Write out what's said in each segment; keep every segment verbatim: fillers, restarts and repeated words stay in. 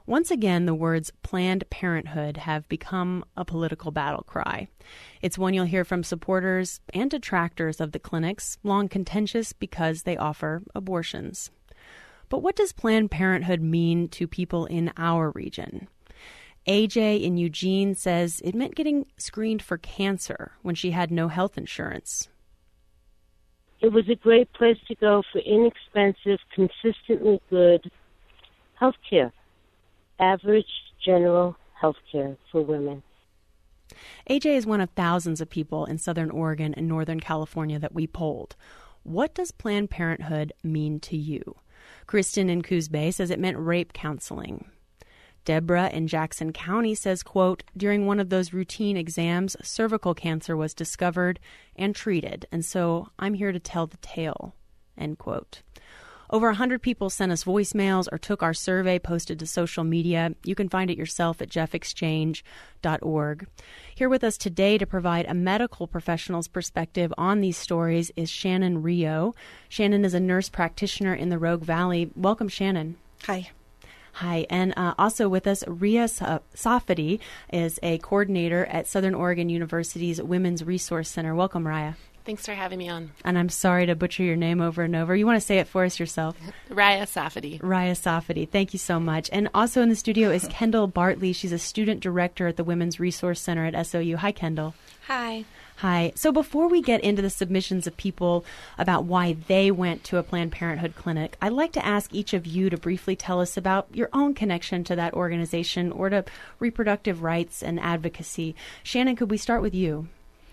Once again, the words Planned Parenthood have become a political battle cry. It's one you'll hear from supporters and detractors of the clinics, long contentious because they offer abortions. But what does Planned Parenthood mean to people in our region? A J in Eugene says it meant getting screened for cancer when she had no health insurance. It was a great place to go for inexpensive, consistently good health care. Average general health care for women. A J is one of thousands of people in Southern Oregon and Northern California that we polled. What does Planned Parenthood mean to you? Kristen in Coos Bay says it meant rape counseling. Deborah in Jackson County says, quote, during one of those routine exams, cervical cancer was discovered and treated, and so I'm here to tell the tale, end quote. Over one hundred people sent us voicemails or took our survey posted to social media. You can find it yourself at jeff exchange dot org. Here with us today to provide a medical professional's perspective on these stories is Shannon Rio. Shannon is a nurse practitioner in the Rogue Valley. Welcome, Shannon. Hi. Hi. And uh, also with us, Ria Safadi is a coordinator at Southern Oregon University's Women's Resource Center. Welcome, Raya. Thanks for having me on. And I'm sorry to butcher your name over and over. You want to say it for us yourself? Raya Safadi. Raya Safadi. Thank you so much. And also in the studio is Kendall Bartley. She's a student director at the Women's Resource Center at S O U. Hi, Kendall. Hi. Hi. So before we get into the submissions of people about why they went to a Planned Parenthood clinic, I'd like to ask each of you to briefly tell us about your own connection to that organization or to reproductive rights and advocacy. Shannon, could we start with you?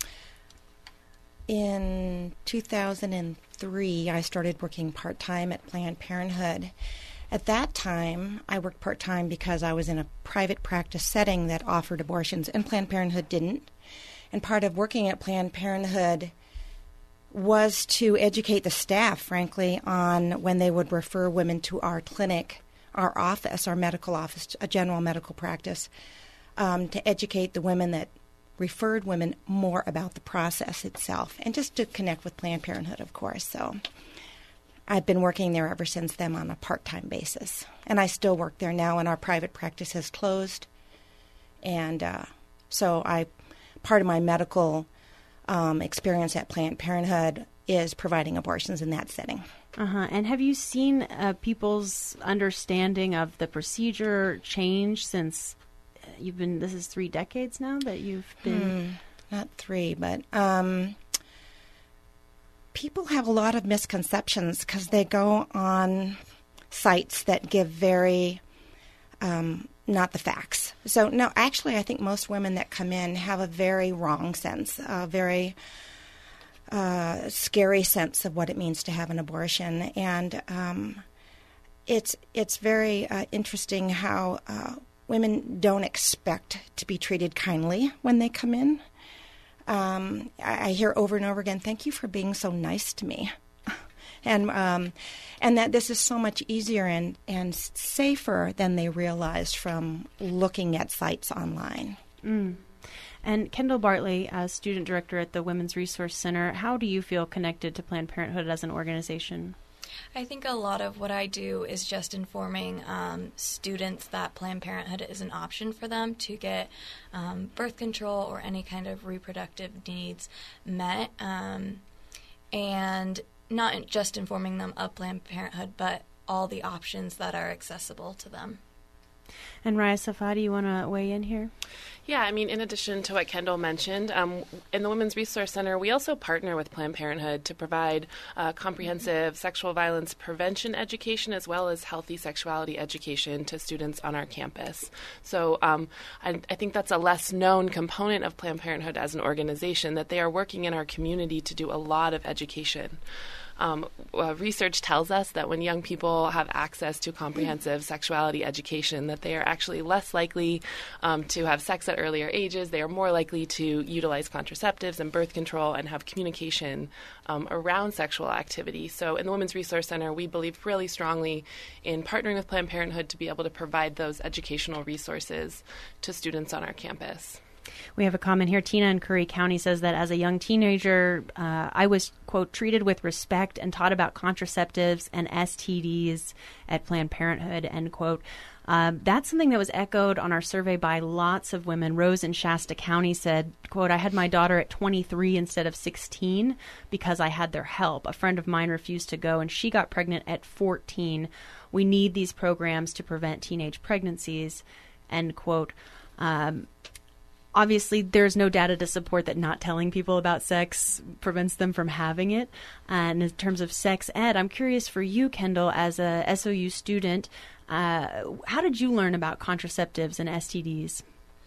In two thousand three, I started working part-time at Planned Parenthood. At that time, I worked part-time because I was in a private practice setting that offered abortions, and Planned Parenthood didn't. And part of working at Planned Parenthood was to educate the staff, frankly, on when they would refer women to our clinic, our office, our medical office, a general medical practice, um, to educate the women that referred women more about the process itself, and just to connect with Planned Parenthood, of course. So I've been working there ever since then on a part-time basis. And I still work there now, and our private practice has closed. And uh, so I, part of my medical um, experience at Planned Parenthood is providing abortions in that setting. Uh-huh. And have you seen uh, people's understanding of the procedure change since you've been, this is three decades now that you've been? Hmm, not three, but um, people have a lot of misconceptions because they go on sites that give very, um, not the facts. So, no, actually, I think most women that come in have a very wrong sense, a very uh, scary sense of what it means to have an abortion. And um, it's, it's very uh, interesting how Uh, women don't expect to be treated kindly when they come in. Um, I, I hear over and over again, thank you for being so nice to me. and um, and that this is so much easier and, and safer than they realized from looking at sites online. Mm. And Kendall Bartley, as student director at the Women's Resource Center, how do you feel connected to Planned Parenthood as an organization? I think a lot of what I do is just informing um, students that Planned Parenthood is an option for them to get um, birth control or any kind of reproductive needs met, um, and not just informing them of Planned Parenthood, but all the options that are accessible to them. And Raya Safadi, you want to weigh in here? Yeah, I mean, in addition to what Kendall mentioned, um, in the Women's Resource Center, we also partner with Planned Parenthood to provide uh, comprehensive sexual violence prevention education as well as healthy sexuality education to students on our campus. So um, I, I think that's a less known component of Planned Parenthood as an organization, that they are working in our community to do a lot of education. Um, uh, research tells us that when young people have access to comprehensive sexuality education, that they are actually less likely um, to have sex at earlier ages. They are more likely to utilize contraceptives and birth control and have communication um, around sexual activity. So in the Women's Resource Center, we believe really strongly in partnering with Planned Parenthood to be able to provide those educational resources to students on our campus. We have a comment here. Tina in Curry County says that as a young teenager, uh, I was, quote, treated with respect and taught about contraceptives and S T Ds at Planned Parenthood, end quote. Um, that's something that was echoed on our survey by lots of women. Rose in Shasta County said, quote, I had my daughter at twenty-three instead of sixteen because I had their help. A friend of mine refused to go, and she got pregnant at fourteen. We need these programs to prevent teenage pregnancies, end quote. Um, Obviously, there's no data to support that not telling people about sex prevents them from having it. And in terms of sex ed, I'm curious for you, Kendall, as a S O U student, uh, how did you learn about contraceptives and S T Ds?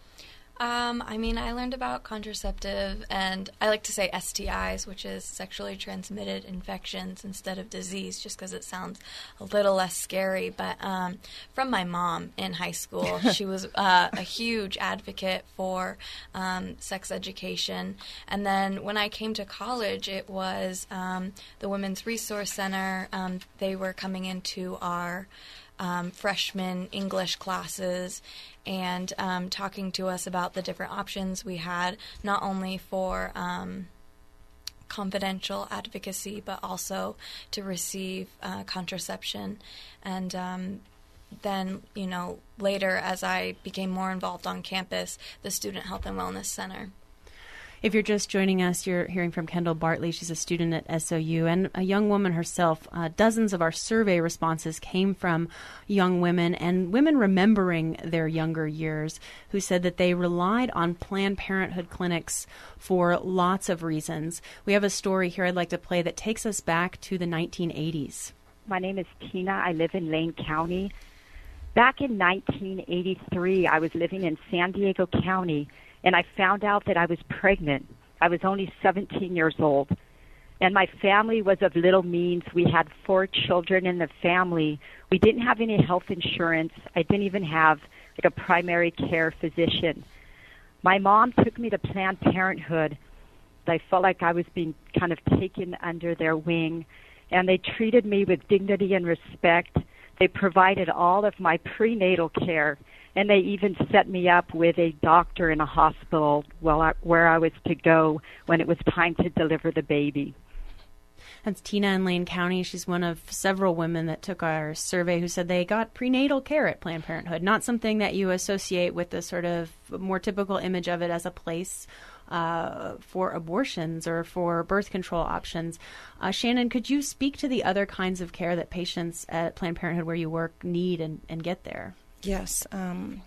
Um, I mean, I learned about contraceptive, and I like to say S T Is, which is sexually transmitted infections instead of disease, just because it sounds a little less scary. But um, from my mom in high school, she was uh, a huge advocate for um, sex education. And then when I came to college, it was um, the Women's Resource Center. Um, they were coming into our Um, freshman English classes and um, talking to us about the different options we had, not only for um, confidential advocacy, but also to receive uh, contraception. And um, then, you know, later as I became more involved on campus, the Student Health and Wellness Center. If you're just joining us, you're hearing from Kendall Bartley. She's a student at S O U and a young woman herself. Uh, dozens of our survey responses came from young women and women remembering their younger years who said that they relied on Planned Parenthood clinics for lots of reasons. We have a story here I'd like to play that takes us back to the nineteen eighties. My name is Tina. I live in Lane County. Back in nineteen eighty-three, I was living in San Diego County, and I found out that I was pregnant. I was only seventeen years old, and my family was of little means. We had four children in the family. We didn't have any health insurance. I didn't even have like a primary care physician. My mom took me to Planned Parenthood. I felt like I was being kind of taken under their wing, and they treated me with dignity and respect. They provided all of my prenatal care, and they even set me up with a doctor in a hospital while I, where I was to go when it was time to deliver the baby. That's Tina in Lane County. She's one of several women that took our survey who said they got prenatal care at Planned Parenthood, not something that you associate with the sort of more typical image of it as a place uh, for abortions or for birth control options. Uh, Shannon, could you speak to the other kinds of care that patients at Planned Parenthood where you work need and, and get there? Yes. Um,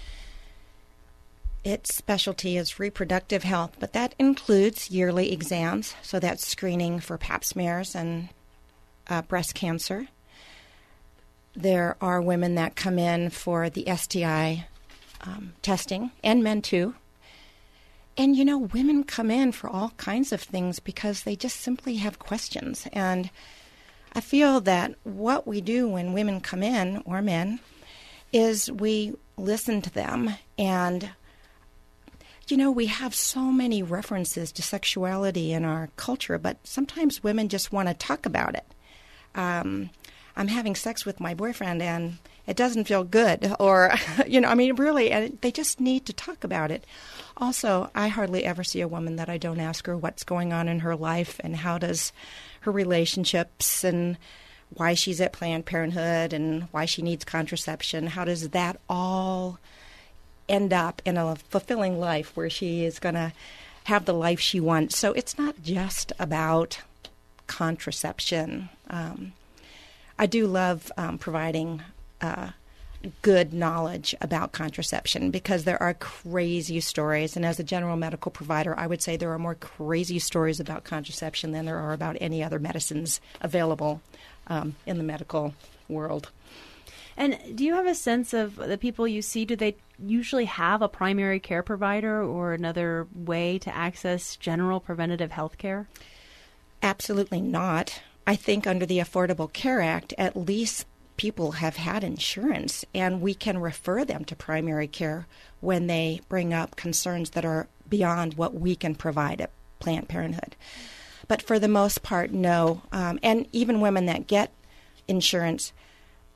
its specialty is reproductive health, but that includes yearly exams, so that's screening for pap smears and uh, breast cancer. There are women that come in for the S T I um, testing, and men too. And, you know, women come in for all kinds of things because they just simply have questions. And I feel that what we do when women come in, or men, is we listen to them. And, you know, we have so many references to sexuality in our culture, but sometimes women just want to talk about it. Um, I'm having sex with my boyfriend and it doesn't feel good. Or, you know, I mean, really, and they just need to talk about it. Also, I hardly ever see a woman that I don't ask her what's going on in her life and how does her relationships and why she's at Planned Parenthood and why she needs contraception. How does that all end up in a fulfilling life where she is going to have the life she wants? So it's not just about contraception. Um, I do love um, providing uh, good knowledge about contraception because there are crazy stories. And as a general medical provider, I would say there are more crazy stories about contraception than there are about any other medicines available um, in the medical world. And do you have a sense of the people you see? Do they usually have a primary care provider or another way to access general preventative health care? Absolutely not. I think under the Affordable Care Act, at least people have had insurance, and we can refer them to primary care when they bring up concerns that are beyond what we can provide at Planned Parenthood. But for the most part, no. Um, and even women that get insurance,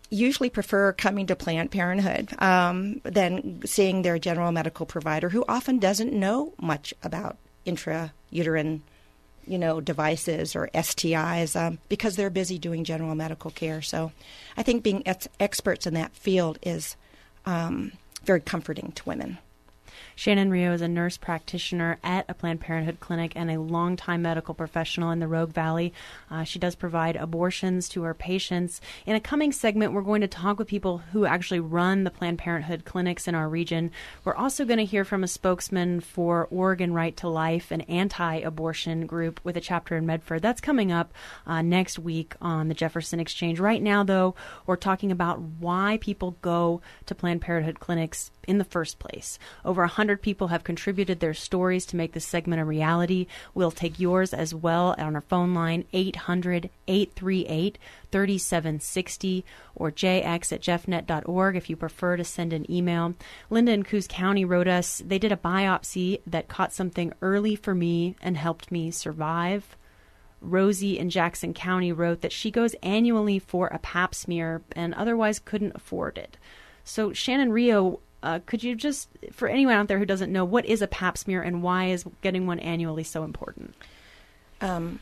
usually prefer coming to Planned Parenthood um, than seeing their general medical provider, who often doesn't know much about intrauterine, you know, devices or S T Is um, because they're busy doing general medical care. So I think being ex- experts in that field is um, very comforting to women. Shannon Rio is a nurse practitioner at a Planned Parenthood clinic and a longtime medical professional in the Rogue Valley. Uh, she does provide abortions to her patients. In a coming segment, we're going to talk with people who actually run the Planned Parenthood clinics in our region. We're also going to hear from a spokesman for Oregon Right to Life, an anti-abortion group with a chapter in Medford. That's coming up uh, next week on the Jefferson Exchange. Right now, though, we're talking about why people go to Planned Parenthood clinics in the first place. Over one hundred people have contributed their stories to make this segment a reality. We'll take yours as well on our phone line, eight hundred, eight three eight, three seven six zero, or j x at jeff net dot org if you prefer to send an email. Linda in Coos County wrote us, they did a biopsy that caught something early for me and helped me survive. Rosie in Jackson County wrote that she goes annually for a pap smear and otherwise couldn't afford it. So Shannon Rio, Uh, could you just, for anyone out there who doesn't know, what is a pap smear and why is getting one annually so important? Um,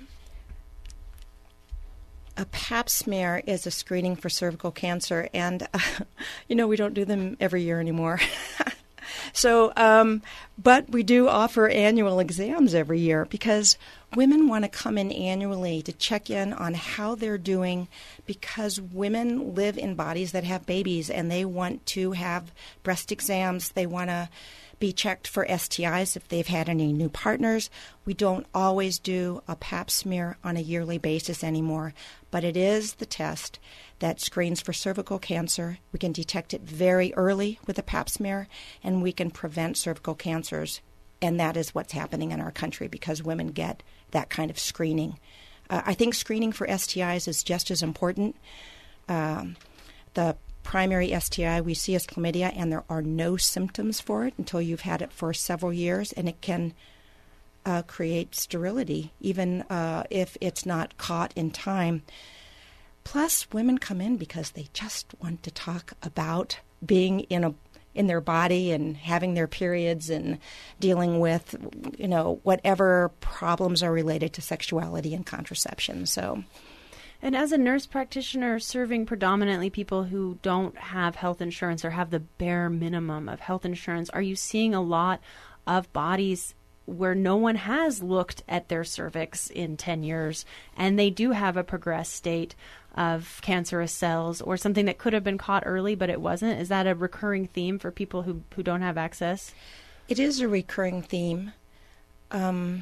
a pap smear is a screening for cervical cancer, and, uh, you know, we don't do them every year anymore. So, um, but we do offer annual exams every year because women want to come in annually to check in on how they're doing, because women live in bodies that have babies and they want to have breast exams. They want to be checked for S T Is if they've had any new partners. We don't always do a pap smear on a yearly basis anymore, but it is the test that screens for cervical cancer. We can detect it very early with a pap smear, and we can prevent cervical cancers. And that is what's happening in our country because women get that kind of screening. Uh, I think screening for S T Is is just as important. Um, the primary S T I we see is chlamydia, and there are no symptoms for it until you've had it for several years, and it can uh, create sterility, even uh, if it's not caught in time. Plus, women come in because they just want to talk about being in a in their body and having their periods and dealing with, you know, whatever problems are related to sexuality and contraception. So, and as a nurse practitioner serving predominantly people who don't have health insurance or have the bare minimum of health insurance, are you seeing a lot of bodies where no one has looked at their cervix in ten years and they do have a progressed state of cancerous cells or something that could have been caught early but it wasn't? Is that a recurring theme for people who, who don't have access? It is a recurring theme. Um,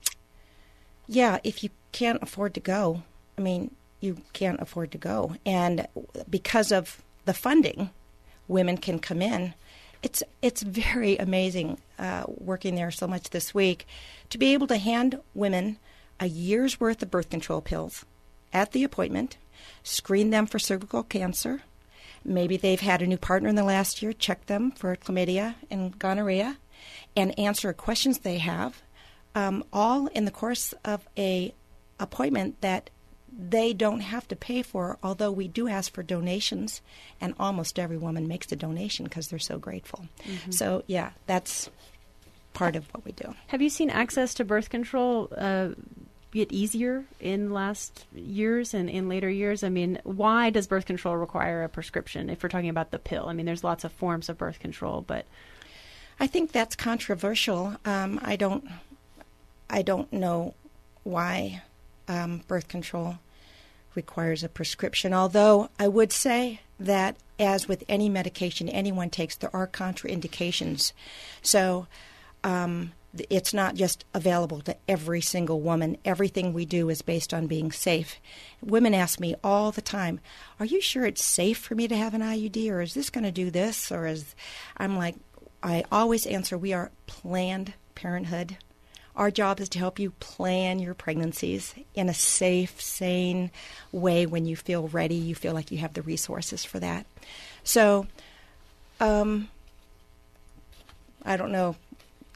yeah, if you can't afford to go, I mean, you can't afford to go. And because of the funding, women can come in. It's it's very amazing uh, working there so much this week to be able to hand women a year's worth of birth control pills at the appointment, screen them for cervical cancer. Maybe they've had a new partner in the last year, check them for chlamydia and gonorrhea, and answer questions they have, um, all in the course of a appointment that they don't have to pay for, although we do ask for donations, and almost every woman makes a donation because they're so grateful. Mm-hmm. So, yeah, that's part of what we do. Have you seen access to birth control uh, get easier in last years and in later years? I mean, why does birth control require a prescription if we're talking about the pill? I mean, there's lots of forms of birth control, but I think that's controversial. Um, I don't, I don't know why um, birth control requires a prescription, although I would say that as with any medication anyone takes, there are contraindications. So um, it's not just available to every single woman. Everything we do is based on being safe. Women ask me all the time, are you sure it's safe for me to have an I U D, or is this going to do this? Or is I'm like, I always answer, we are Planned Parenthood. Our job is to help you plan your pregnancies in a safe, sane way when you feel ready, you feel like you have the resources for that. So, um, I don't know.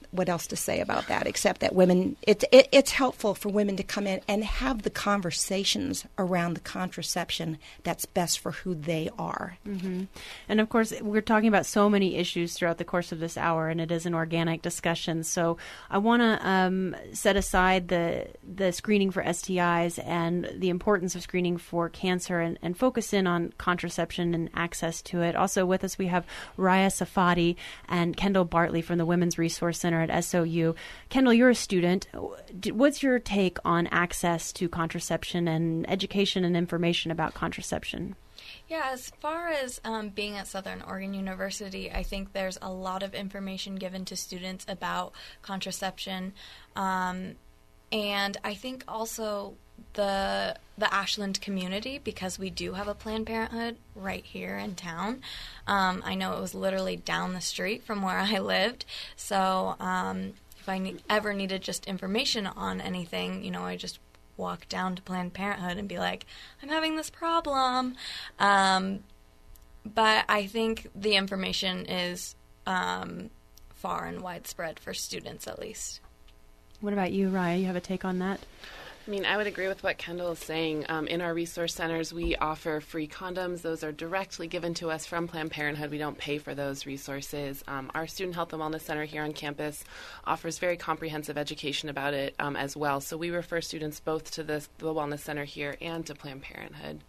what else to say about that, except that women, it, it, it's helpful for women to come in and have the conversations around the contraception that's best for who they are. Mm-hmm. And of course, we're talking about so many issues throughout the course of this hour, and it is an organic discussion. So I want to um, set aside the the screening for S T Is and the importance of screening for cancer and, and focus in on contraception and access to it. Also with us, we have Raya Safadi and Kendall Bartley from the Women's Resource Center at S O U. Kendall, you're a student. What's your take on access to contraception and education and information about contraception? Yeah, as far as um, being at Southern Oregon University, I think there's a lot of information given to students about contraception. Um, and I think also the the Ashland community, because we do have a Planned Parenthood right here in town. Um, I know it was literally down the street from where I lived. So um, if I ne- ever needed just information on anything, you know, I just walk down to Planned Parenthood and be like, I'm having this problem. Um, but I think the information is um, far and widespread for students, at least. What about you, Raya? You have a take on that? I mean, I would agree with what Kendall is saying. Um, in our resource centers, we offer free condoms. Those are directly given to us from Planned Parenthood. We don't pay for those resources. Um, our Student Health and Wellness Center here on campus offers very comprehensive education about it um, as well. So we refer students both to the, the Wellness Center here and to Planned Parenthood.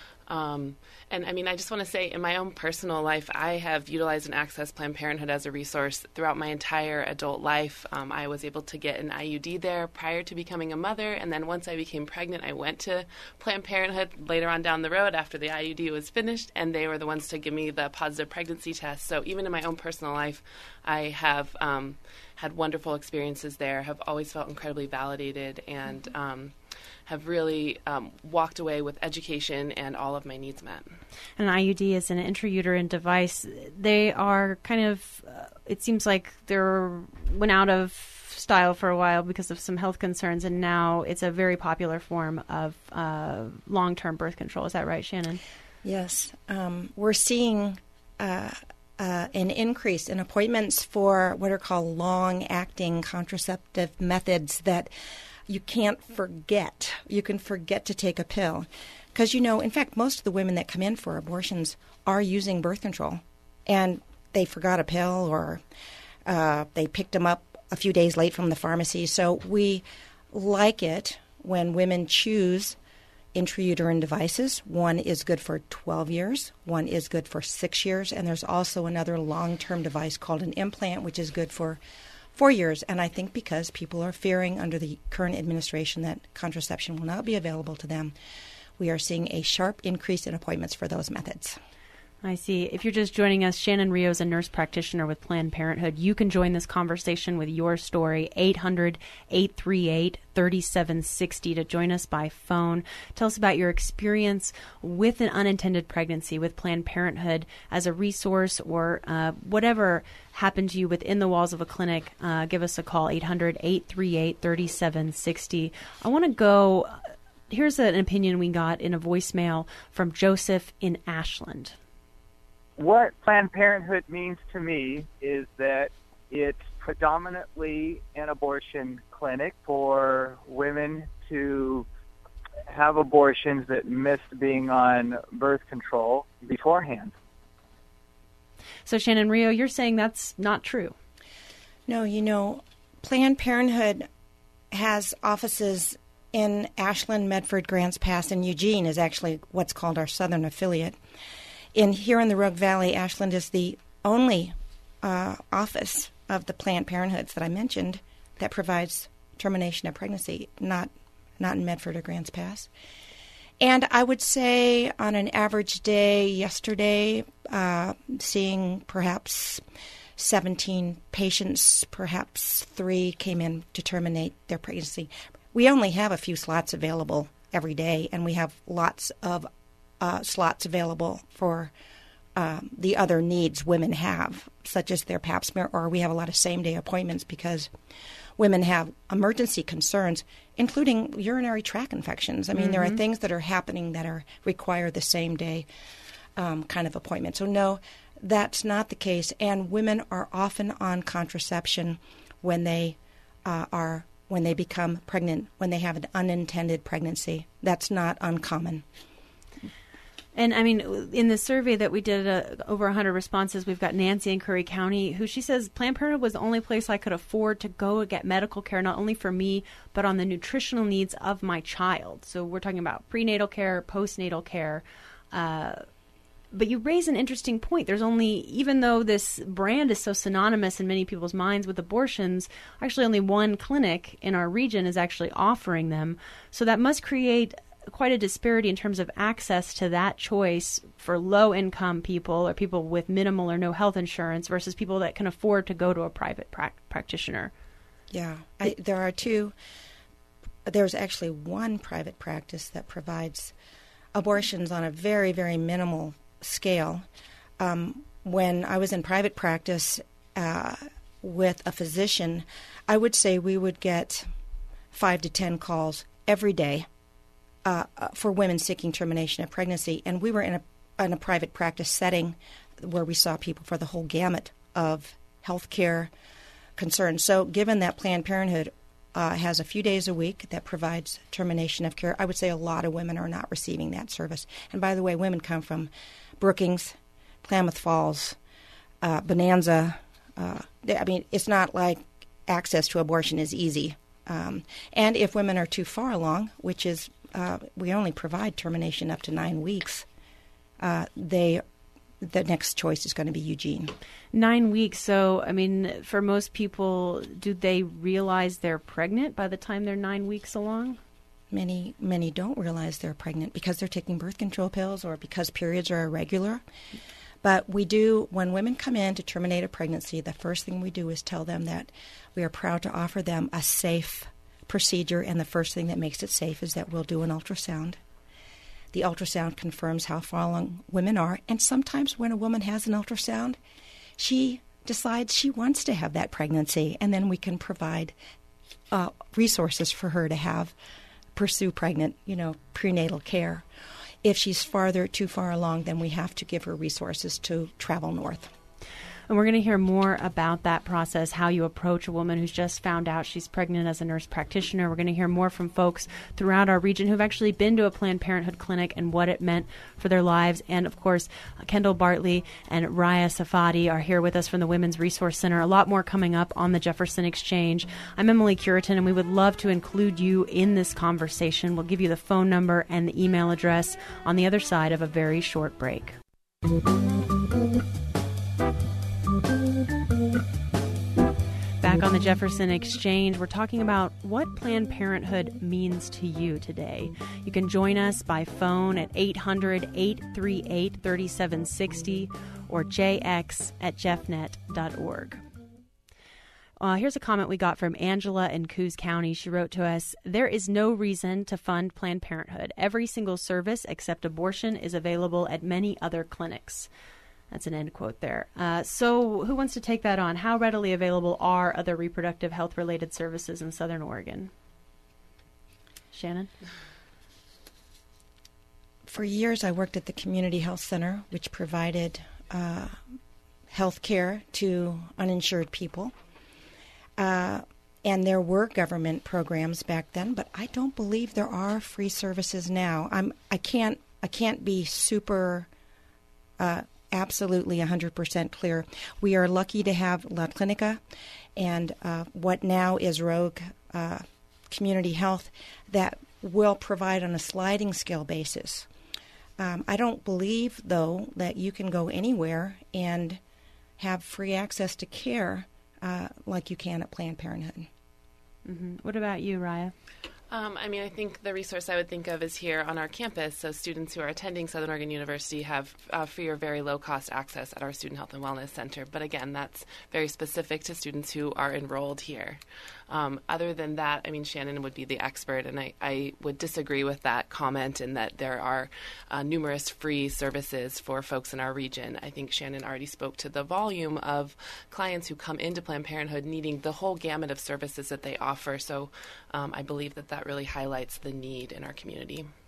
Um, and I mean, I just want to say in my own personal life, I have utilized and accessed Planned Parenthood as a resource throughout my entire adult life. Um, I was able to get an I U D there prior to becoming a mother. And then once I became pregnant, I went to Planned Parenthood later on down the road after the I U D was finished. And they were the ones to give me the positive pregnancy test. So even in my own personal life, I have um, had wonderful experiences there, have always felt incredibly validated, and um, have really um, walked away with education and all of my needs met. An I U D is an intrauterine device. They are kind of, uh, it seems like they're went out of style for a while because of some health concerns, and now it's a very popular form of uh, long-term birth control. Is that right, Shannon? Yes. Um, we're seeing uh, uh, an increase in appointments for what are called long-acting contraceptive methods that you can't forget. You can forget to take a pill. Because, you know, in fact, most of the women that come in for abortions are using birth control. And they forgot a pill, or uh, they picked them up a few days late from the pharmacy. So we like it when women choose intrauterine devices. One is good for twelve years. One is good for six years. And there's also another long-term device called an implant, which is good for four years. And I think because people are fearing under the current administration that contraception will not be available to them, we are seeing a sharp increase in appointments for those methods. I see. If you're just joining us, Shannon Rio is a nurse practitioner with Planned Parenthood. You can join this conversation with your story, eight hundred, eight three eight, three seven six zero to join us by phone. Tell us about your experience with an unintended pregnancy with Planned Parenthood as a resource, or uh, whatever happened to you within the walls of a clinic. Uh, give us a call, eight hundred, eight three eight, three seven six zero. I want to go, here's an opinion we got in a voicemail from Joseph in Ashland. What Planned Parenthood means to me is that it's predominantly an abortion clinic for women to have abortions that missed being on birth control beforehand. So, Shannon Rio, you're saying that's not true. No, you know, Planned Parenthood has offices in Ashland, Medford, Grants Pass, and Eugene is actually what's called our southern affiliate. In here in the Rogue Valley, Ashland is the only uh, office of the Planned Parenthoods that I mentioned that provides termination of pregnancy, not not in Medford or Grants Pass. And I would say on an average day yesterday, uh, seeing perhaps seventeen patients, perhaps three came in to terminate their pregnancy. We only have a few slots available every day, and we have lots of Uh, slots available for um, the other needs women have, such as their pap smear, or we have a lot of same-day appointments because women have emergency concerns, including urinary tract infections. I mean, mm-hmm. there are things that are happening that are require the same-day um, kind of appointment. So, no, that's not the case, and women are often on contraception when they uh, are when they become pregnant, when they have an unintended pregnancy. That's not uncommon. And, I mean, in the survey that we did, uh, over one hundred responses, we've got Nancy in Curry County, who she says, Planned Parenthood was the only place I could afford to go get medical care, not only for me, but on the nutritional needs of my child. So we're talking about prenatal care, postnatal care. Uh, but you raise an interesting point. There's only, even though this brand is so synonymous in many people's minds with abortions, actually only one clinic in our region is actually offering them. So that must create quite a disparity in terms of access to that choice for low-income people or people with minimal or no health insurance versus people that can afford to go to a private pra- practitioner. Yeah, I, there are two. There's actually one private practice that provides abortions on a very, very minimal scale. Um, when I was in private practice uh, with a physician, I would say we would get five to ten calls every day Uh, for women seeking termination of pregnancy, and we were in a in a private practice setting where we saw people for the whole gamut of health care concerns. So given that Planned Parenthood uh, has a few days a week that provides termination of care, I would say a lot of women are not receiving that service. And by the way, women come from Brookings, Klamath Falls, uh, Bonanza. Uh, I mean, it's not like access to abortion is easy. Um, and if women are too far along, which is Uh, we only provide termination up to nine weeks. Uh, they, the next choice is going to be Eugene. Nine weeks. So, I mean, for most people, do they realize they're pregnant by the time they're nine weeks along? Many, many don't realize they're pregnant because they're taking birth control pills or because periods are irregular. But we do, when women come in to terminate a pregnancy, the first thing we do is tell them that we are proud to offer them a safe procedure, and the first thing that makes it safe is that we'll do an ultrasound. The ultrasound confirms how far along women are, and sometimes when a woman has an ultrasound, she decides she wants to have that pregnancy, and then we can provide uh, resources for her to have, pursue pregnant, you know, prenatal care. If she's farther, too far along, then we have to give her resources to travel north. And we're going to hear more about that process, how you approach a woman who's just found out she's pregnant as a nurse practitioner. We're going to hear more from folks throughout our region who've actually been to a Planned Parenthood clinic and what it meant for their lives. And, of course, Kendall Bartley and Raya Safadi are here with us from the Women's Resource Center. A lot more coming up on the Jefferson Exchange. I'm Emily Curitan, and we would love to include you in this conversation. We'll give you the phone number and the email address on the other side of a very short break. Back on the Jefferson Exchange, we're talking about what Planned Parenthood means to you today. You can join us by phone at eight hundred, eight three eight, three seven six zero or j x at jeffnet dot org. Uh, here's a comment we got from Angela in Coos County. She wrote to us, "There is no reason to fund Planned Parenthood. Every single service except abortion is available at many other clinics." That's an end quote there. Uh, so who wants to take that on? How readily available are other reproductive health-related services in Southern Oregon? Shannon? For years, I worked at the Community Health Center, which provided uh, health care to uninsured people. Uh, and there were government programs back then, but I don't believe there are free services now. I'm, I can't, I can't be super... Uh, absolutely one hundred percent clear. We are lucky to have La Clinica and uh, what now is Rogue uh, Community Health that will provide on a sliding scale basis. Um, I don't believe, though, that you can go anywhere and have free access to care uh, like you can at Planned Parenthood. Mm-hmm. What about you, Raya? Um, I mean, I think the resource I would think of is here on our campus. So students who are attending Southern Oregon University have uh, free or very low-cost access at our Student Health and Wellness Center. But again, that's very specific to students who are enrolled here. Um, other than that, I mean, Shannon would be the expert, and I, I would disagree with that comment in that there are uh, numerous free services for folks in our region. I think Shannon already spoke to the volume of clients who come into Planned Parenthood needing the whole gamut of services that they offer. So um, I believe that that really highlights the need in our community.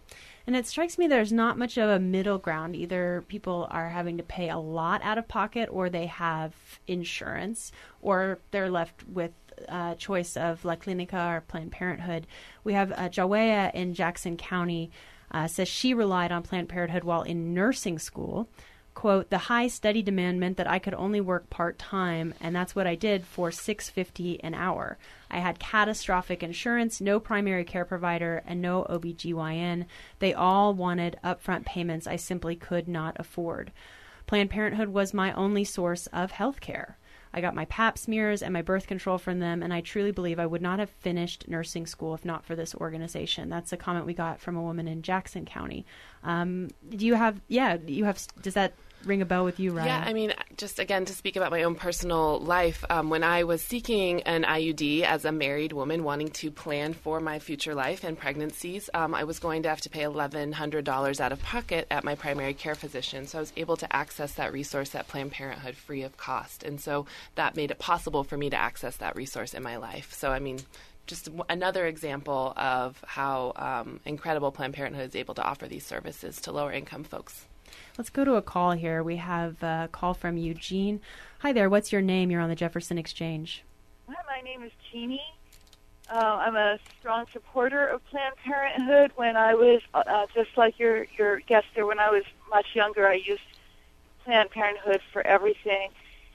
And it strikes me there's not much of a middle ground. Either people are having to pay a lot out of pocket, or they have insurance, or they're left with a choice of La Clinica or Planned Parenthood. We have uh, Jawea in Jackson County uh, says she relied on Planned Parenthood while in nursing school. Quote, the high study demand meant that I could only work part-time, and that's what I did for six dollars and fifty cents an hour. I had catastrophic insurance, no primary care provider, and no O B G Y N. They all wanted upfront payments I simply could not afford. Planned Parenthood was my only source of health care. I got my pap smears and my birth control from them, and I truly believe I would not have finished nursing school if not for this organization. That's a comment we got from a woman in Jackson County. Um, do you have, yeah, you have, does that ring a bell with you, Ryan? Yeah, I mean, just again to speak about my own personal life, um, when I was seeking an I U D as a married woman wanting to plan for my future life and pregnancies, um, I was going to have to pay eleven hundred dollars out of pocket at my primary care physician. So I was able to access that resource at Planned Parenthood free of cost. And so that made it possible for me to access that resource in my life. So, I mean, just another example of how um, incredible Planned Parenthood is able to offer these services to lower income folks. Let's go to a call here. We have a call from Eugene. Hi there. What's your name? You're on the Jefferson Exchange. Hi, my name is Jeannie. Uh, I'm a strong supporter of Planned Parenthood. When I was, uh, just like your, your guest there, when I was much younger, I used Planned Parenthood for everything.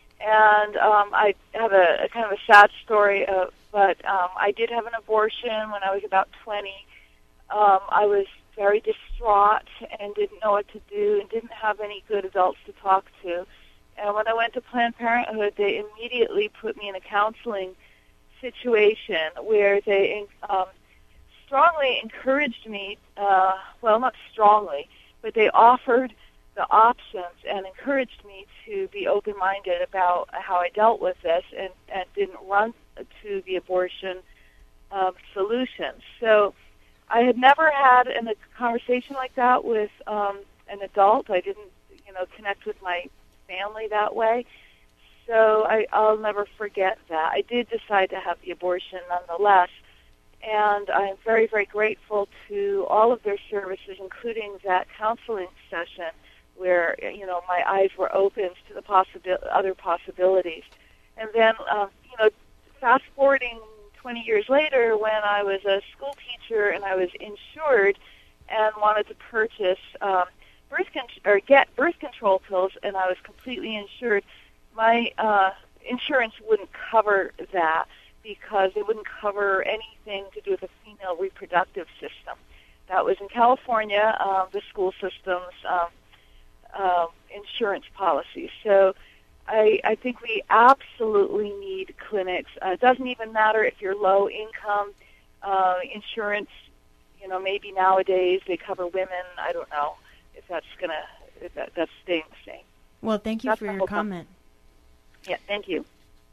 And um, I have a, a kind of a sad story, uh, but um, I did have an abortion when I was about twenty. Um, I was very distraught and didn't know what to do and didn't have any good adults to talk to. And when I went to Planned Parenthood, they immediately put me in a counseling situation where they um, strongly encouraged me, uh, well, not strongly, but they offered the options and encouraged me to be open-minded about how I dealt with this and, and didn't run to the abortion um, solution. So I had never had an, a conversation like that with um, an adult. I didn't, you know, connect with my family that way. So I, I'll never forget that. I did decide to have the abortion nonetheless, and I'm very, very grateful to all of their services, including that counseling session where, you know, my eyes were opened to the possibil- other possibilities. And then, um, you know, fast forwarding twenty years later, when I was a school teacher and I was insured and wanted to purchase um, birth con- or get birth control pills, and I was completely insured, my uh, insurance wouldn't cover that because it wouldn't cover anything to do with the female reproductive system. That was in California, um, the school system's um, uh, insurance policy. So I, I think we absolutely need clinics. Uh, it doesn't even matter if you're low income. Uh, insurance, you know, maybe nowadays they cover women. I don't know if that's gonna if that, that's staying the same. Well, thank you that's for your comment. Yeah, thank you.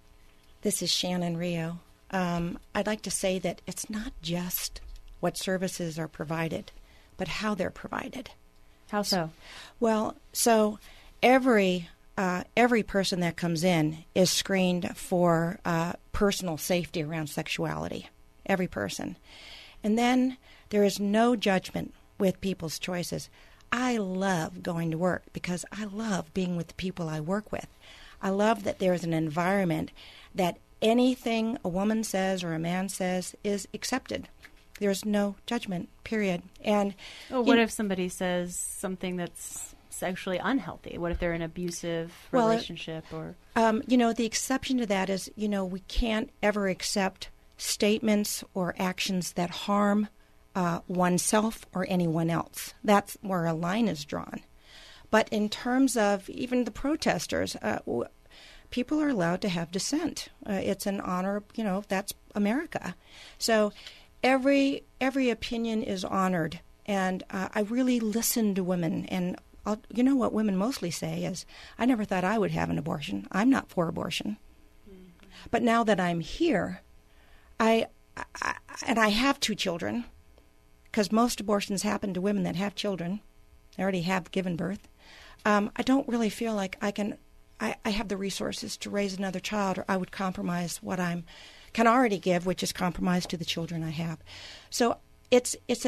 This is Shannon Rio. Um, I'd like to say that it's not just what services are provided, but how they're provided. How so? Well, so every uh, every person that comes in is screened for uh, personal safety around sexuality. Every person. And then there is no judgment with people's choices. I love going to work because I love being with the people I work with. I love that there's an environment that anything a woman says or a man says is accepted. There's no judgment, period. And well, what if somebody says something that's sexually unhealthy? What if they're in an abusive well, relationship? Or um, you know, the exception to that is, you know, we can't ever accept statements or actions that harm uh, oneself or anyone else. That's where a line is drawn. But in terms of even the protesters, uh, w- people are allowed to have dissent. Uh, it's an honor, you know, that's America. So every every opinion is honored, and uh, I really listen to women. And I'll, you know what women mostly say is, I never thought I would have an abortion. I'm not for abortion. Mm-hmm. But now that I'm here, I, I and I have two children, because most abortions happen to women that have children. They already have given birth. Um, I don't really feel like I can. I, I have the resources to raise another child, or I would compromise what I'm can already give, which is compromise to the children I have. So it's it's an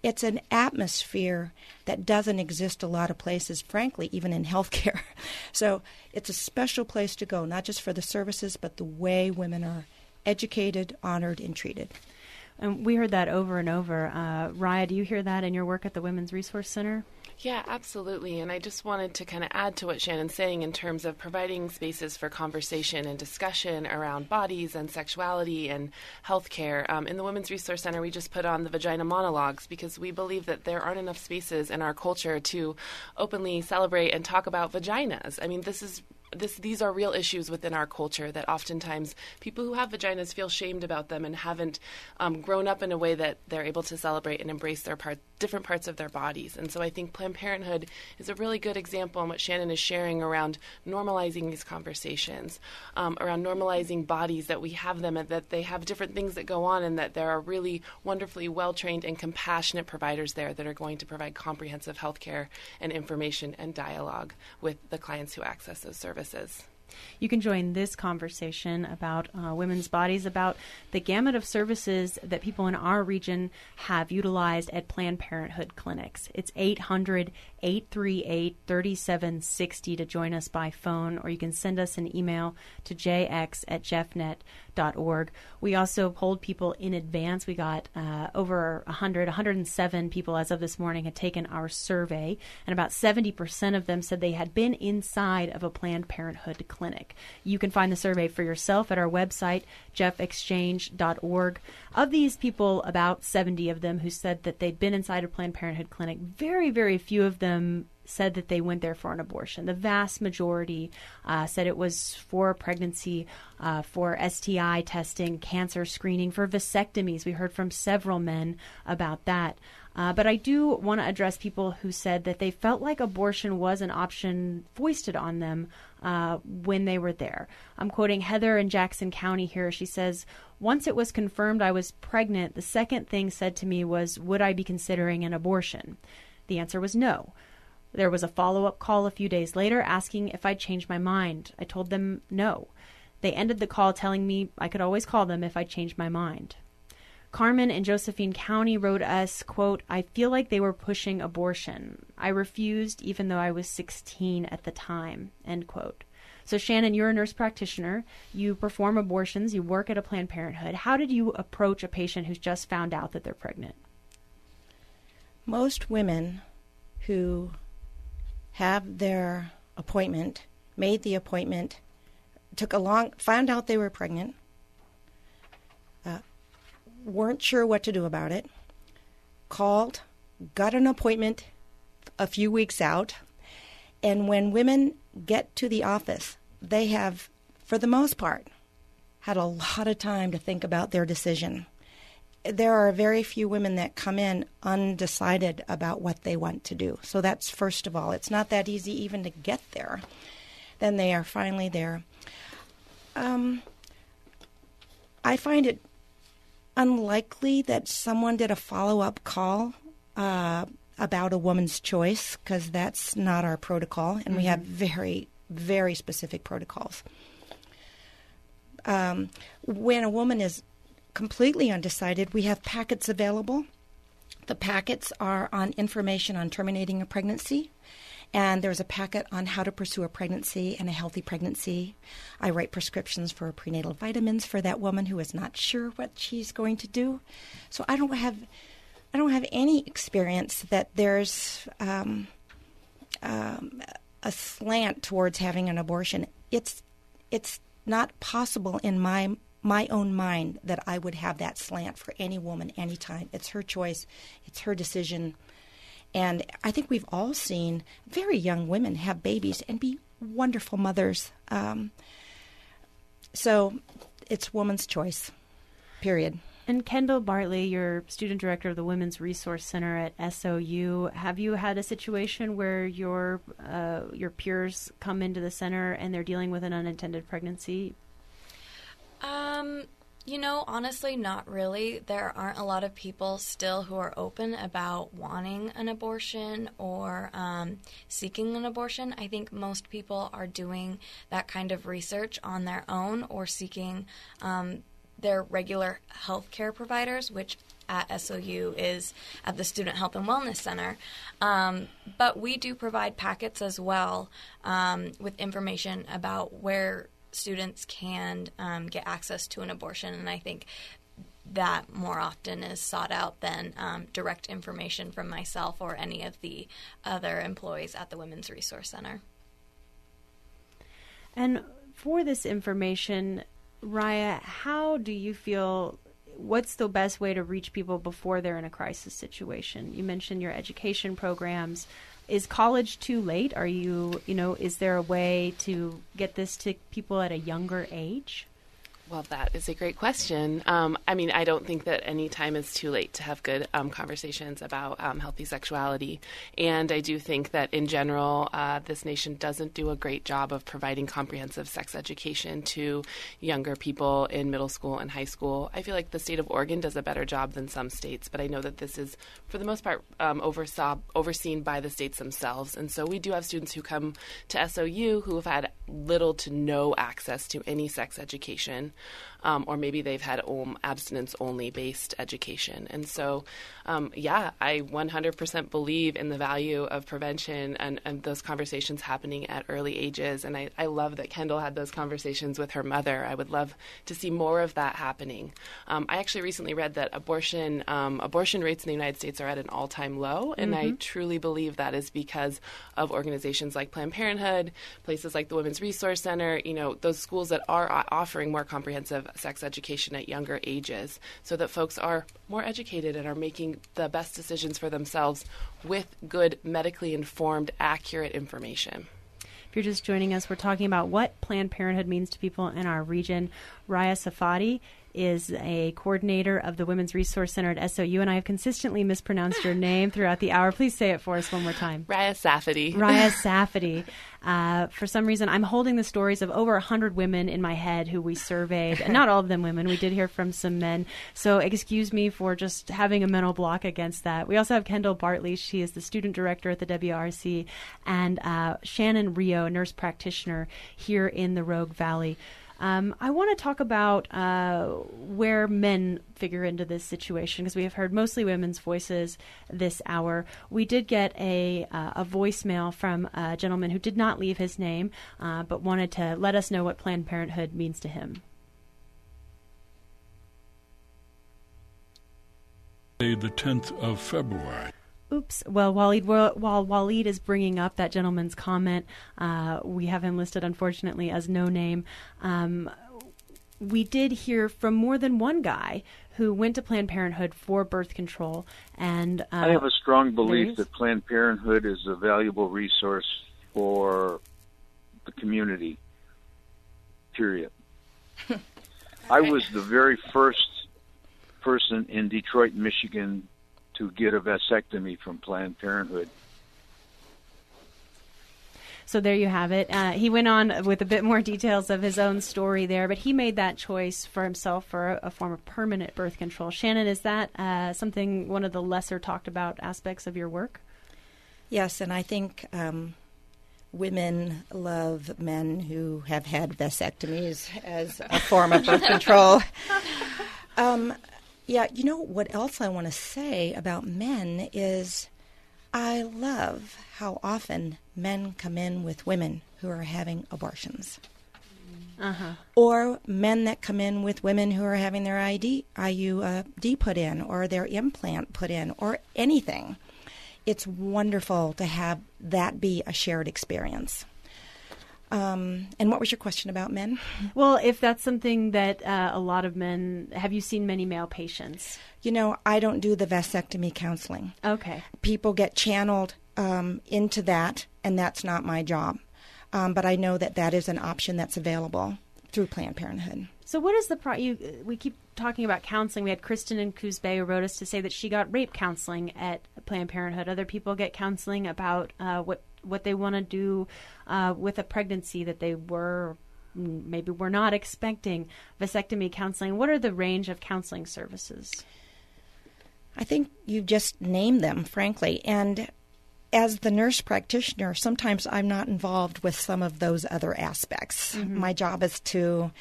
it's an atmosphere that doesn't exist a lot of places, frankly, even in healthcare. So it's a special place to go, not just for the services, but the way women are educated, honored, and treated. And we heard that over and over. Uh, Raya, do you hear that in your work at the Women's Resource Center? Yeah, absolutely. And I just wanted to kind of add to what Shannon's saying in terms of providing spaces for conversation and discussion around bodies and sexuality and healthcare. Um, in the Women's Resource Center, we just put on the Vagina Monologues because we believe that there aren't enough spaces in our culture to openly celebrate and talk about vaginas. I mean, this is This, these are real issues within our culture that oftentimes people who have vaginas feel shamed about them and haven't um, grown up in a way that they're able to celebrate and embrace their part, different parts of their bodies. And so I think Planned Parenthood is a really good example in what Shannon is sharing around normalizing these conversations, um, around normalizing bodies, that we have them and that they have different things that go on and that there are really wonderfully well-trained and compassionate providers there that are going to provide comprehensive health care and information and dialogue with the clients who access those services. You can join this conversation about uh, women's bodies, about the gamut of services that people in our region have utilized at Planned Parenthood clinics. It's eight hundred, eight three eight, three seven six zero to join us by phone, or you can send us an email to j x at jeffnet dot org. We also polled people in advance. We got uh, over one hundred, one hundred seven people as of this morning had taken our survey, and about seventy percent of them said they had been inside of a Planned Parenthood clinic. You can find the survey for yourself at our website, jeff exchange dot org. Of these people, about seventy of them who said that they'd been inside a Planned Parenthood clinic, very, very few of them said that they went there for an abortion. The vast majority uh, said it was for pregnancy, uh, for S T I testing, cancer screening, for vasectomies. We heard from several men about that. Uh, but I do want to address people who said that they felt like abortion was an option foisted on them uh, when they were there. I'm quoting Heather in Jackson County here. She says, "Once it was confirmed I was pregnant, the second thing said to me was, would I be considering an abortion? The answer was no. There was a follow-up call a few days later asking if I'd changed my mind. I told them no. They ended the call telling me I could always call them if I changed my mind." Carmen in Josephine County wrote us, quote, "I feel like they were pushing abortion. I refused even though I was sixteen at the time," end quote. So Shannon, you're a nurse practitioner. You perform abortions. You work at a Planned Parenthood. How did you approach a patient who's just found out that they're pregnant? Most women who have their appointment, made the appointment, took a long, found out they were pregnant, uh, weren't sure what to do about it, called, got an appointment a few weeks out, and when women get to the office, they have, for the most part, had a lot of time to think about their decision. There are very few women that come in undecided about what they want to do. So that's first of all. It's not that easy even to get there. Then they are finally there. Um, I find it unlikely that someone did a follow-up call uh, about a woman's choice, because that's not our protocol, and mm-hmm. we have very, very specific protocols. Um, when a woman is completely undecided, we have packets available. The packets are on information on terminating a pregnancy, and there's a packet on how to pursue a pregnancy and a healthy pregnancy. I write prescriptions for prenatal vitamins for that woman who is not sure what she's going to do. So I don't have, I don't have any experience that there's um, um, a slant towards having an abortion. It's, it's not possible in my my own mind that I would have that slant for any woman anytime. It's her choice. It's her decision. And I think we've all seen very young women have babies and be wonderful mothers. Um, so it's woman's choice, period. And Kendall Bartley, you're student director of the Women's Resource Center at S O U. Have you had a situation where your uh, your peers come into the center and they're dealing with an unintended pregnancy? Um, you know, honestly, not really. There aren't a lot of people still who are open about wanting an abortion or um, seeking an abortion. I think most people are doing that kind of research on their own or seeking um, their regular health care providers, which at S O U is at the Student Health and Wellness Center. Um, but we do provide packets as well um, with information about where students can um, get access to an abortion, and I think that more often is sought out than um, direct information from myself or any of the other employees at the Women's Resource Center. And for this information, Raya, how do you feel, what's the best way to reach people before they're in a crisis situation? You mentioned your education programs. Is college too late? Are you, you know, is there a way to get this to people at a younger age? Well, that is a great question. Um, I mean, I don't think that any time is too late to have good um, conversations about um, healthy sexuality. And I do think that in general, uh, this nation doesn't do a great job of providing comprehensive sex education to younger people in middle school and high school. I feel like the state of Oregon does a better job than some states, but I know that this is, for the most part, um, oversaw, overseen by the states themselves. And so we do have students who come to S O U who have had little to no access to any sex education. Um, or maybe they've had um, abstinence-only based education. And so, um, yeah, I one hundred percent believe in the value of prevention and, and those conversations happening at early ages. And I, I love that Kendall had those conversations with her mother. I would love to see more of that happening. Um, I actually recently read that abortion um, abortion rates in the United States are at an all-time low, and mm-hmm. I truly believe that is because of organizations like Planned Parenthood, places like the Women's Resource Center, you know, those schools that are offering more comprehensive sex education at younger ages so that folks are more educated and are making the best decisions for themselves with good, medically informed, accurate information. If you're just joining us, we're talking about what Planned Parenthood means to people in our region. Raya Safadi is a coordinator of the Women's Resource Center at S O U, and I have consistently mispronounced your name throughout the hour. Please say it for us one more time. Raya Safadi. Raya Safadi. Uh, for some reason, I'm holding the stories of over one hundred women in my head who we surveyed. Not all of them women. We did hear from some men. So excuse me for just having a mental block against that. We also have Kendall Bartley. She is the student director at the W R C, and uh, Shannon Rio, a nurse practitioner here in the Rogue Valley. Um, I want to talk about uh, where men figure into this situation, because we have heard mostly women's voices this hour. We did get a uh, a voicemail from a gentleman who did not leave his name, uh, but wanted to let us know what Planned Parenthood means to him. The tenth of February. Oops. Well, Waleed, while Waleed is bringing up that gentleman's comment, uh, we have him listed, unfortunately, as no name. Um, we did hear from more than one guy who went to Planned Parenthood for birth control. And uh, I have a strong belief that Planned Parenthood is a valuable resource for the community, period. I was the very first person in Detroit, Michigan, to get a vasectomy from Planned Parenthood. So there you have it. Uh, he went on with a bit more details of his own story there, but he made that choice for himself for a, a form of permanent birth control. Shannon, is that uh, something, one of the lesser talked about aspects of your work? Yes, and I think um, women love men who have had vasectomies as a form of birth control. Um, yeah, you know what else I want to say about men is I love how often men come in with women who are having abortions. Uh-huh. Or men that come in with women who are having their I D, I U uh, D put in, or their implant put in, or anything. It's wonderful to have that be a shared experience. Um, and what was your question about men? Well, if that's something that uh, a lot of men, have you seen many male patients? You know, I don't do the vasectomy counseling. Okay. People get channeled um, into that, and that's not my job. Um, but I know that that is an option that's available through Planned Parenthood. So what is the pro- you, we keep talking about counseling. We had Kristen in Coos Bay who wrote us to say that she got rape counseling at Planned Parenthood. Other people get counseling about uh, what what they want to do uh, with a pregnancy that they were maybe were not expecting. Vasectomy counseling. What are the range of counseling services? I think you just named them, frankly. And as the nurse practitioner, sometimes I'm not involved with some of those other aspects. Mm-hmm. My job is to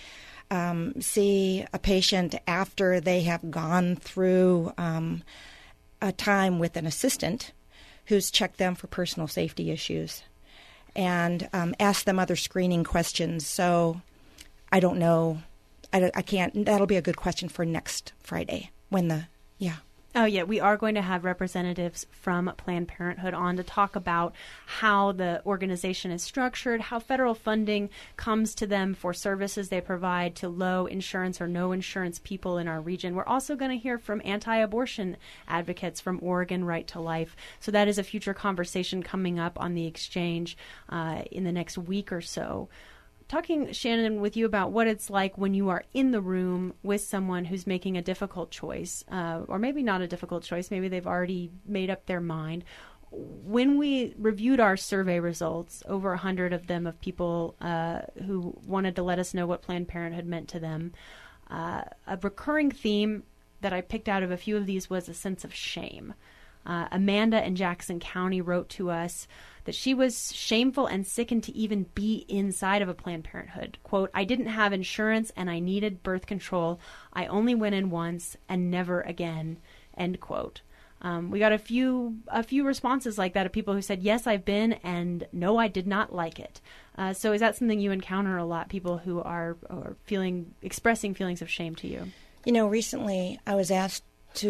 um, see a patient after they have gone through um, a time with an assistant who's checked them for personal safety issues and um, asked them other screening questions. So I don't know. I, I can't. That'll be a good question for next Friday when the, yeah. Oh, yeah. We are going to have representatives from Planned Parenthood on to talk about how the organization is structured, how federal funding comes to them for services they provide to low insurance or no insurance people in our region. We're also going to hear from anti-abortion advocates from Oregon Right to Life. So that is a future conversation coming up on the exchange uh, in the next week or so. Talking, Shannon, with you about what it's like when you are in the room with someone who's making a difficult choice, uh, or maybe not a difficult choice, maybe they've already made up their mind. When we reviewed our survey results, over one hundred of them of people uh, who wanted to let us know what Planned Parenthood meant to them, uh, a recurring theme that I picked out of a few of these was a sense of shame. Uh, Amanda in Jackson County wrote to us that she was shameful and sickened to even be inside of a Planned Parenthood. Quote, I didn't have insurance and I needed birth control. I only went in once and never again, end quote. Um, we got a few a few responses like that of people who said, yes, I've been, and no, I did not like it. Uh, so is that something you encounter a lot, people who are, are feeling expressing feelings of shame to you? You know, recently I was asked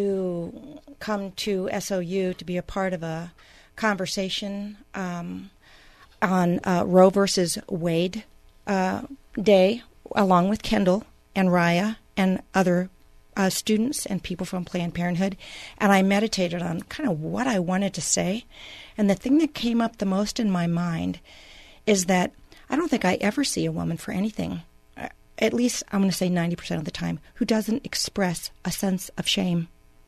to come to S O U to be a part of a conversation um, on uh, Roe versus Wade uh, Day, along with Kendall and Raya and other uh, students and people from Planned Parenthood. And I meditated on kind of what I wanted to say. And the thing that came up the most in my mind is that I don't think I ever see a woman for anything, at least I'm going to say ninety percent of the time, who doesn't express a sense of shame.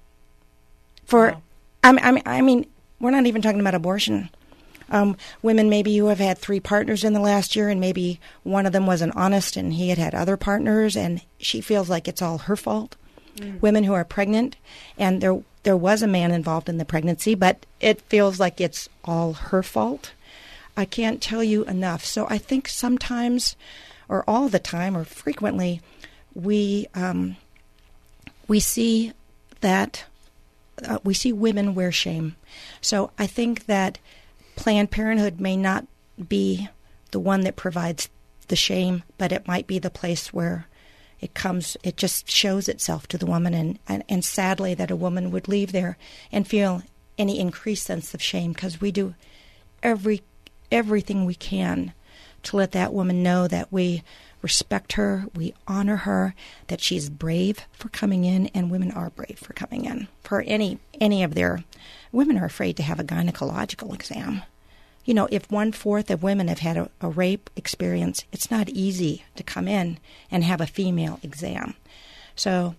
For, wow. I mean, I mean, we're not even talking about abortion. Um, women maybe who have had three partners in the last year, and maybe one of them wasn't honest and he had had other partners, and she feels like it's all her fault. Mm. Women who are pregnant, and there there was a man involved in the pregnancy, but it feels like it's all her fault. I can't tell you enough. So I think sometimes, or all the time, or frequently, we um, we see that. Uh, we see women wear shame. So I think that Planned Parenthood may not be the one that provides the shame, but it might be the place where it comes, it just shows itself to the woman. And, and, and sadly that a woman would leave there and feel any increased sense of shame, because we do every everything we can to let that woman know that we respect her, we honor her, that she's brave for coming in, and women are brave for coming in. For any any of their, women are afraid to have a gynecological exam. You know, if one-fourth of women have had a, a rape experience, it's not easy to come in and have a female exam. So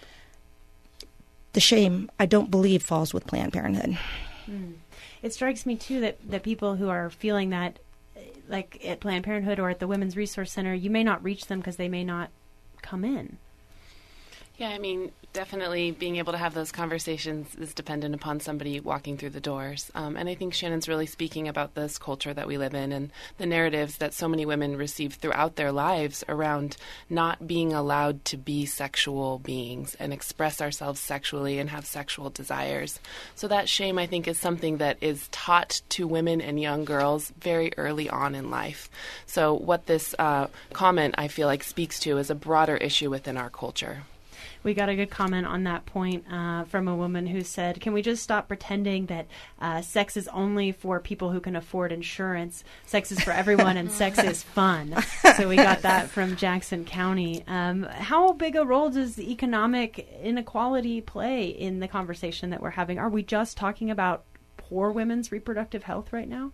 the shame, I don't believe, falls with Planned Parenthood. Mm. It strikes me, too, that, that people who are feeling that, like at Planned Parenthood or at the Women's Resource Center, you may not reach them because they may not come in. Yeah, I mean, definitely being able to have those conversations is dependent upon somebody walking through the doors. Um, and I think Shannon's really speaking about this culture that we live in and the narratives that so many women receive throughout their lives around not being allowed to be sexual beings and express ourselves sexually and have sexual desires. So that shame, I think, is something that is taught to women and young girls very early on in life. So what this uh, comment, I feel like, speaks to is a broader issue within our culture. We got a good comment on that point uh, from a woman who said, can we just stop pretending that uh, sex is only for people who can afford insurance? Sex is for everyone and sex is fun. So we got that from Jackson County. Um, how big a role does economic inequality play in the conversation that we're having? Are we just talking about poor women's reproductive health right now?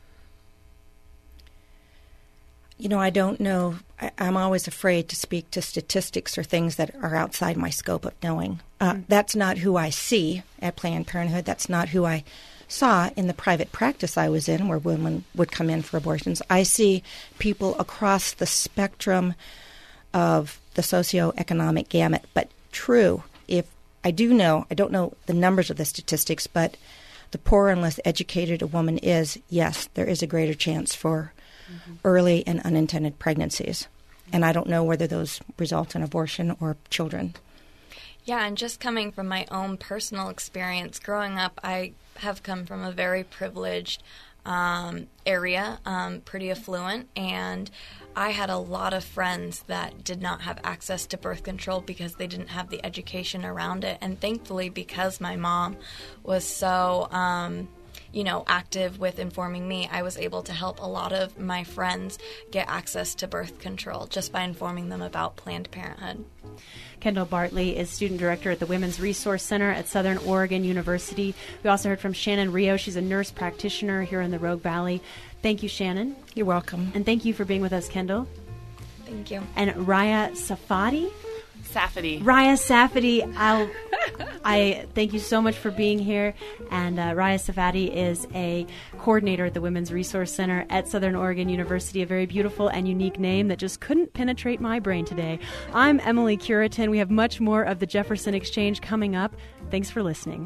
You know, I don't know. I, I'm always afraid to speak to statistics or things that are outside my scope of knowing. Uh, mm-hmm. That's not who I see at Planned Parenthood. That's not who I saw in the private practice I was in, where women would come in for abortions. I see people across the spectrum of the socioeconomic gamut. But true, if I do know, I don't know the numbers of the statistics, but the poorer and less educated a woman is, yes, there is a greater chance for mm-hmm. early and unintended pregnancies. and I don't know whether those result in abortion or children. Yeah, and just coming from my own personal experience, growing up, I have come from a very privileged um, area, um, pretty affluent, and I had a lot of friends that did not have access to birth control because they didn't have the education around it. And thankfully, because my mom was so um, you know, active with informing me, I was able to help a lot of my friends get access to birth control just by informing them about Planned Parenthood. Kendall Bartley is student director at the Women's Resource Center at Southern Oregon University. We also heard from Shannon Rio. She's a nurse practitioner here in the Rogue Valley. Thank you, Shannon. You're welcome. And thank you for being with us, Kendall. Thank you. And Raya Safadi? Safadi. Raya Safadi, I'll, I thank you so much for being here. And uh, Raya Safadi is a coordinator at the Women's Resource Center at Southern Oregon University, a very beautiful and unique name that just couldn't penetrate my brain today. I'm Emily Curitan. We have much more of the Jefferson Exchange coming up. Thanks for listening.